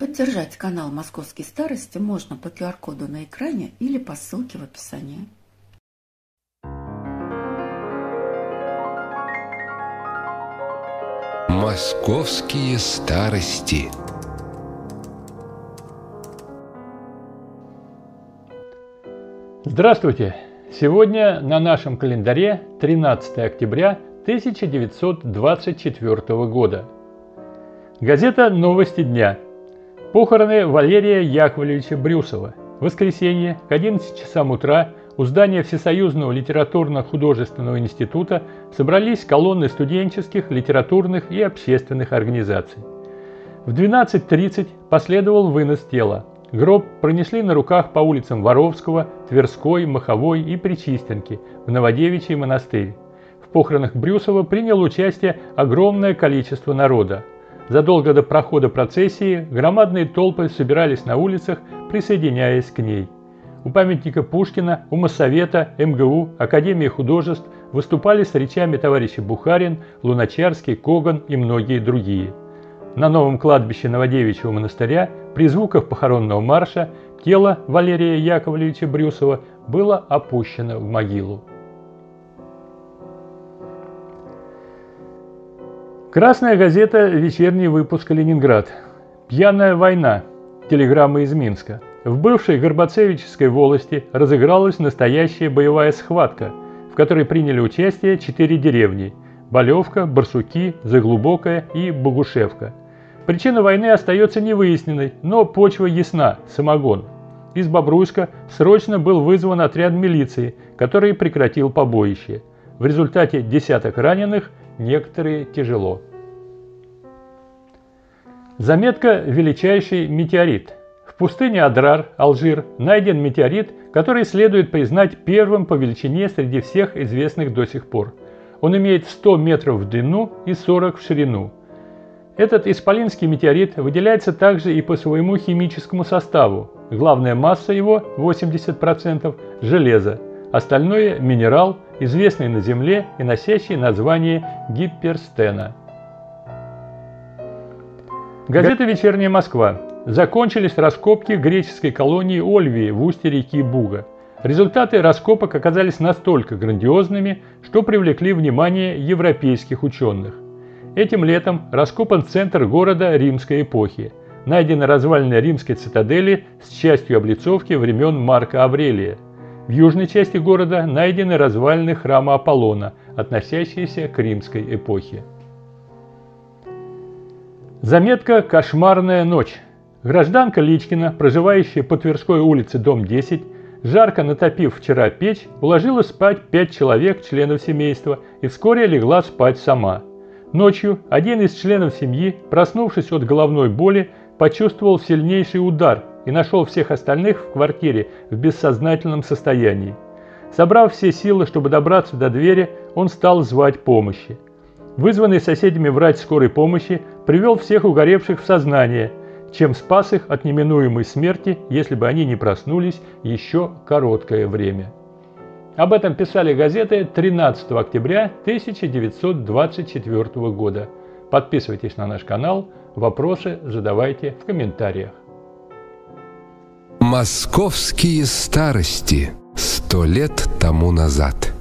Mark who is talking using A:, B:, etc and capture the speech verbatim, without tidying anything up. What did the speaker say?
A: Поддержать канал «Московские старости» можно по ку ар коду на экране или по ссылке в описании.
B: Московские старости.
C: Здравствуйте! Сегодня на нашем календаре тринадцатое октября тысяча девятьсот двадцать четвёртого года. Газета «Новости дня». Похороны Валерия Яковлевича Брюсова. Воскресенье к одиннадцати часам утра у здания Всесоюзного литературно-художественного института собрались колонны студенческих, литературных и общественных организаций. В двенадцать тридцать последовал вынос тела. Гроб пронесли на руках по улицам Воровского, Тверской, Маховой и Пречистенки в Новодевичий монастырь. В похоронах Брюсова приняло участие огромное количество народа. Задолго до прохода процессии громадные толпы собирались на улицах, присоединяясь к ней. У памятника Пушкина, у Моссовета, эм гэ у, Академии художеств выступали с речами товарищи Бухарин, Луначарский, Коган и многие другие. На новом кладбище Новодевичьего монастыря при звуках похоронного марша тело Валерия Яковлевича Брюсова было опущено в могилу. Красная газета, вечерний выпуск «Ленинград». Пьяная война. Телеграмма из Минска. В бывшей Горбацевичской волости разыгралась настоящая боевая схватка, в которой приняли участие четыре деревни – Болевка, Барсуки, Заглубокая и Богушевка. Причина войны остается невыясненной, но почва ясна – самогон. Из Бобруйска срочно был вызван отряд милиции, который прекратил побоище. В результате десяток раненых, некоторые тяжело. Заметка «Величайший метеорит». В пустыне Адрар, Алжир, найден метеорит, который следует признать первым по величине среди всех известных до сих пор. Он имеет сто метров в длину и сорок в ширину. Этот исполинский метеорит выделяется также и по своему химическому составу. Главная масса его – восемьдесят процентов – железо, остальное – минерал, известный на Земле и носящий название гиперстена. Газета «Вечерняя Москва». Закончились раскопки греческой колонии Ольвии в устье реки Буга. Результаты раскопок оказались настолько грандиозными, что привлекли внимание европейских ученых. Этим летом раскопан центр города римской эпохи. Найдены развалины римской цитадели с частью облицовки времен Марка Аврелия. В южной части города найдены развалины храма Аполлона, относящиеся к римской эпохе. Заметка «Кошмарная ночь». Гражданка Личкина, проживающая по Тверской улице, дом десять, жарко натопив вчера печь, уложила спать пять человек, членов семейства, и вскоре легла спать сама. Ночью один из членов семьи, проснувшись от головной боли, почувствовал сильнейший удар и нашел всех остальных в квартире в бессознательном состоянии. Собрав все силы, чтобы добраться до двери, он стал звать помощи. Вызванный соседями врач скорой помощи привел всех угоревших в сознание, чем спас их от неминуемой смерти, если бы они не проснулись еще короткое время. Об этом писали газеты тринадцатого октября тысяча девятьсот двадцать четвёртого года. Подписывайтесь на наш канал, вопросы задавайте в комментариях.
B: Московские старости. Сто лет тому назад.